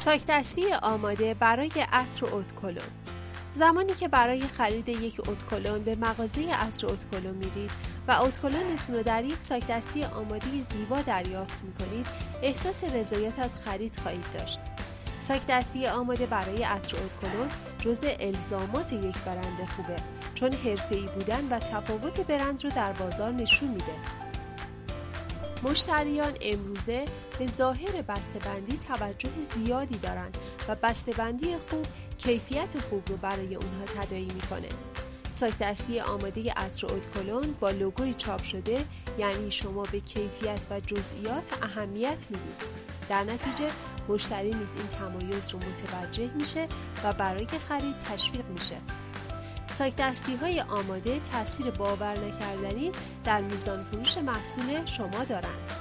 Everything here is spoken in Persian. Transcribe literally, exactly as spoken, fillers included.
ساک دستی آماده برای عطر اودکلون. زمانی که برای خرید یک اودکلون به مغازه عطر اودکلون میرید و اودکلونتون رو در یک ساک دستی آماده زیبا دریافت میکنید، احساس رضایت از خرید خواهید داشت. ساک دستی آماده برای عطر اودکلون جزء الزامات یک برند خوبه، چون حرفه‌ای بودن و تفاوت برند رو در بازار نشون میده. مشتریان امروزه به ظاهر بسته‌بندی توجه زیادی دارن و بسته‌بندی خوب کیفیت خوب رو برای اونها تداعی میکنه. ساک دستی آماده عطر اودکلون با لوگوی چاپ شده یعنی شما به کیفیت و جزئیات اهمیت میدید. در نتیجه مشتری نیز این تمایز رو متوجه میشه و برای خرید تشویق میشه. ساک دستی های آماده تأثیر باور نکردنی در میزان فروش محصول شما دارند.